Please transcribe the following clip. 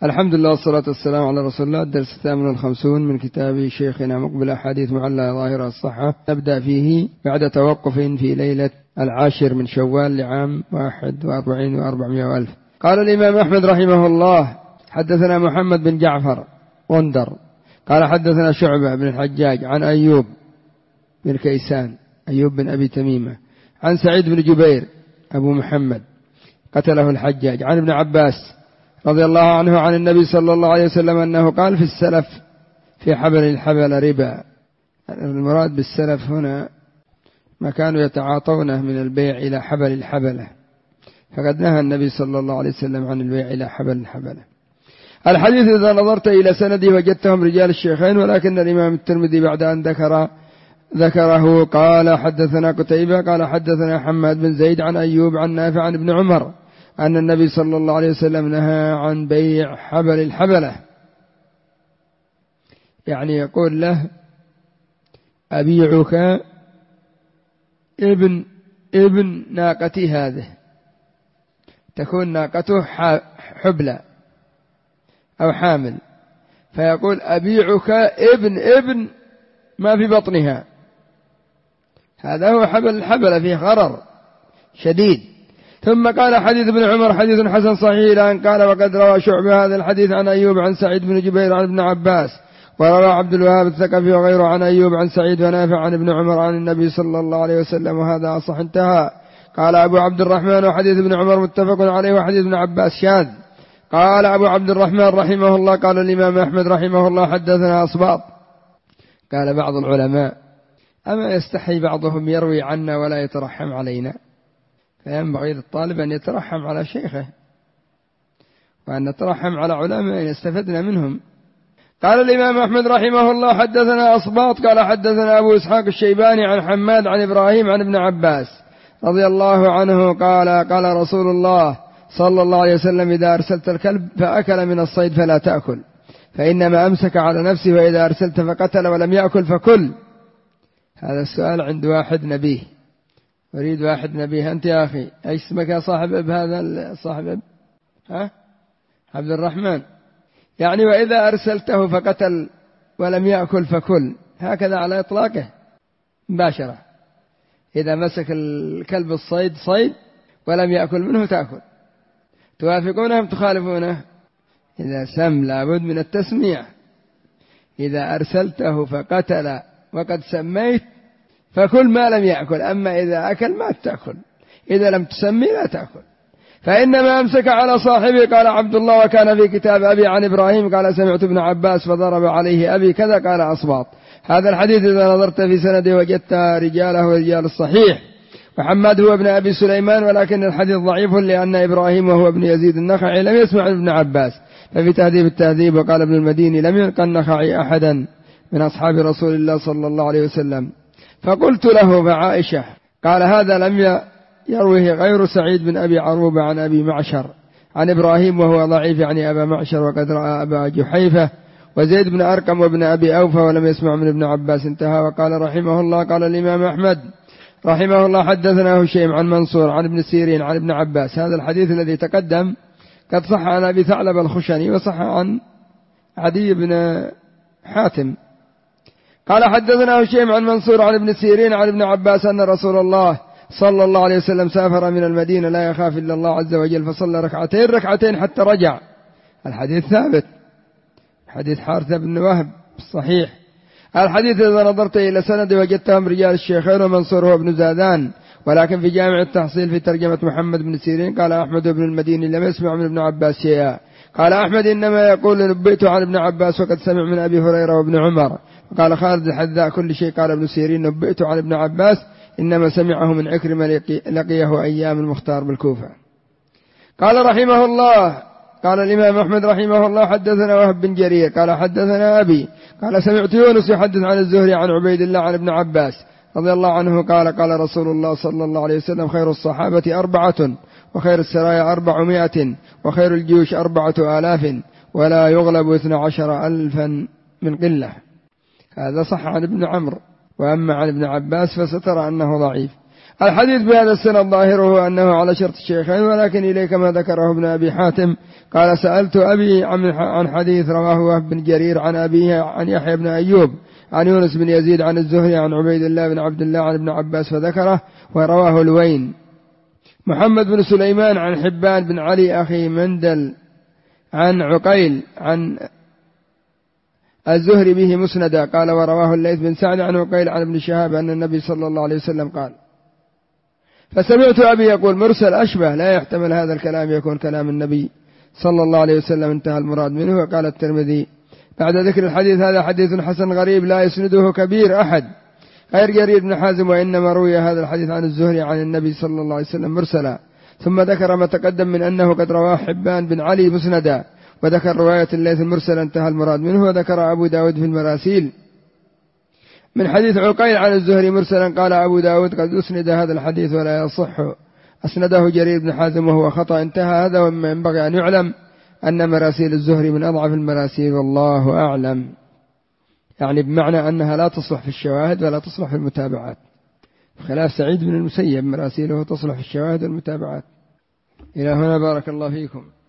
الحمد لله والصلاة والسلام على رسول الله. الدرس 58 من كتاب شيخنا مقبل أحاديث معلّى ظاهرة الصحة، نبدأ فيه بعد توقف في ليلة 10 من شوال لعام 41 و400 ألف. قال الإمام أحمد رحمه الله: حدثنا محمد بن جعفر غندر قال حدثنا شعبة بن الحجاج عن أيوب بن كيسان أيوب بن أبي تميمة عن سعيد بن جبير أبو محمد قتله الحجاج عن ابن عباس رضي الله عنه عن النبي صلى الله عليه وسلم أنه قال: في السلف في حبل الحبل ربا. المراد بالسلف هنا ما كانوا يتعاطونه من البيع إلى حبل الحبلة، فقد نهى النبي صلى الله عليه وسلم عن البيع إلى حبل الحبلة. الحديث إذا نظرت إلى سنده وجدتهم رجال الشيخين، ولكن الإمام الترمذي بعد أن ذكره قال: حدثنا قتيبة قال حدثنا حماد بن زيد عن أيوب عن نافع عن ابن عمر أن النبي صلى الله عليه وسلم نهى عن بيع حبل الحبلة، يعني يقول له: أبيعك ابن ناقتي هذه، تكون ناقته حبلى أو حامل، فيقول: أبيعك ابن ما في بطنها. هذا هو حبل الحبلة، فيه غرر شديد. ثم قال: حديث ابن عمر حديث حسن صحيح، لأن قال: وقد روى شعبة هذا الحديث عن أيوب عن سعيد بن جبير عن ابن عباس، وروى عبد الوهاب الثقفي وغيره عن أيوب عن سعيد ونافع عن ابن عمر عن النبي صلى الله عليه وسلم، وهذا أصح. انتهى. قال أبو عبد الرحمن: وحديث ابن عمر متفق عليه، وحديث ابن عباس شاذ. قال أبو عبد الرحمن رحمه الله: قال الإمام أحمد رحمه الله: حدثنا أصباط. قال بعض العلماء: أما يستحي بعضهم يروي عنا ولا يترحم علينا؟ فينبغي للطالب أن يترحم على شيخه، وأن نترحم على علماء استفدنا منهم. قال الإمام أحمد رحمه الله: حدثنا أصباط قال حدثنا أبو إسحاق الشيباني عن حماد عن إبراهيم عن ابن عباس رضي الله عنه قال رسول الله صلى الله عليه وسلم: إذا أرسلت الكلب فأكل من الصيد فلا تأكل، فإنما أمسك على نفسه، وإذا أرسلت فقتل ولم يأكل فكل. هذا السؤال عند واحد نبيه، أريد واحد نبيه. أنت يا أخي أيش اسمك يا صاحب أب؟ هذا صاحب أب عبد الرحمن. يعني وإذا أرسلته فقتل ولم يأكل فكل، هكذا على إطلاقه مباشرة. إذا مسك الكلب الصيد صيد ولم يأكل منه تأكل. توافقونه أم تخالفونه؟ إذا سم لابد من التسميع. إذا أرسلته فقتل وقد سميت فكل ما لم يأكل، أما إذا أكل ما تأكل، إذا لم تسمي لا تأكل. فإنما أمسك على صاحبه. قال عبد الله: وكان في كتاب أبي عن إبراهيم قال: سمعت ابن عباس فضرب عليه أبي كذا. قال أصباط. هذا الحديث إذا نظرت في سنده وجدت رجاله رجال الصحيح، وحماد هو ابن أبي سليمان، ولكن الحديث ضعيف لأن إبراهيم وهو ابن يزيد النخعي لم يسمع ابن عباس. ففي تهذيب التهذيب وقال ابن المديني: لم يلقى النخعي أحدا من أصحاب رسول الله صلى الله عليه وسلم. فقلت له: فعائشة. قال: هذا لم يروه غير سعيد بن أبي عروبة عن أبي معشر عن إبراهيم وهو ضعيف، يعني أبا معشر، وقد رأى أبا جحيفة وزيد بن أرقم وابن أبي أوفى ولم يسمع من ابن عباس. انتهى. وقال رحمه الله: قال الإمام أحمد رحمه الله: حدثنا هشيم عن منصور عن ابن سيرين عن ابن عباس. هذا الحديث الذي تقدم قد صح عن أبي ثعلب الخشني، وصح عن عدي بن حاتم. قال: حدثنا هشيم عن منصور عن ابن سيرين عن ابن عباس أن رسول الله صلى الله عليه وسلم سافر من المدينة لا يخاف إلا الله عز وجل، فصلى ركعتين حتى رجع. الحديث ثابت، حديث حارثة بن وهب صحيح. الحديث إذا نظرت إلى سند وجدتهم رجال الشيخين، ومنصور هو ابن زادان، ولكن في جامع التحصيل في ترجمة محمد بن سيرين قال أحمد بن المديني: لم يسمع من ابن عباس شيئا. قال أحمد: إنما يقول: نبئت عن ابن عباس وقد سمع من أبي هريرة وابن عمر. قال خالد الحذاء: كل شيء. قال ابن سيرين: نبئت عن ابن عباس، إنما سمعه من عكرمة لقيه أيام المختار بالكوفة. قال رحمه الله: قال الإمام أحمد رحمه الله: حدثنا وهب بن جرير قال حدثنا أبي قال سمعت يونس يحدث عن الزهري عن عبيد الله عن ابن عباس رضي الله عنه قال رسول الله صلى الله عليه وسلم: خير الصحابة 4، وخير السرايا 400، وخير الجيوش 4000، ولا يغلب 12,000 من قلة. هذا صح عن ابن عمرو، وأما عن ابن عباس فسترى أنه ضعيف. الحديث بهذا السند ظاهره أنه على شرط الشيخين، ولكن إليك ما ذكره ابن أبي حاتم قال سألت أبي عن حديث رواه وهب بن جرير عن أبيه عن يحيى بن أيوب عن يونس بن يزيد عن الزهري عن عبيد الله بن عبد الله عن ابن عباس فذكره ورواه الوين. محمد بن سليمان عن حبان بن علي أخي مندل عن عقيل عن الزهري به مسندا قال ورواه الليث بن سعد عن عقيل عن ابن شهاب أن النبي صلى الله عليه وسلم قال. فسمعت أبي يقول مرسل أشبه، لا يحتمل هذا الكلام يكون كلام النبي صلى الله عليه وسلم، انتهى المراد منه. وقال الترمذي بعد ذكر الحديث هذا حديث حسن غريب لا يسنده كبير أحد غير جرير بن حازم، وإنما روي هذا الحديث عن الزهري عن النبي صلى الله عليه وسلم مرسلا. ثم ذكر ما تقدم من أنه قد رواه حبان بن علي مسندا، وذكر رواية الليث المرسل انتهى المراد منه. وذكر أبو داود في المراسيل من حديث عقيل عن الزهري مرسلا. قال أبو داود قد أسند هذا الحديث ولا يصح، أسنده جرير بن حازم وهو خطأ، انتهى هذا. ومما ينبغي أن يعلم أن مراسيل الزهري من أضعف المراسيل والله أعلم، يعني بمعنى أنها لا تصلح في الشواهد ولا تصلح في المتابعات، خلاف سعيد بن المسيب مراسيله تصلح في الشواهد والمتابعات. إلى هنا بارك الله فيكم.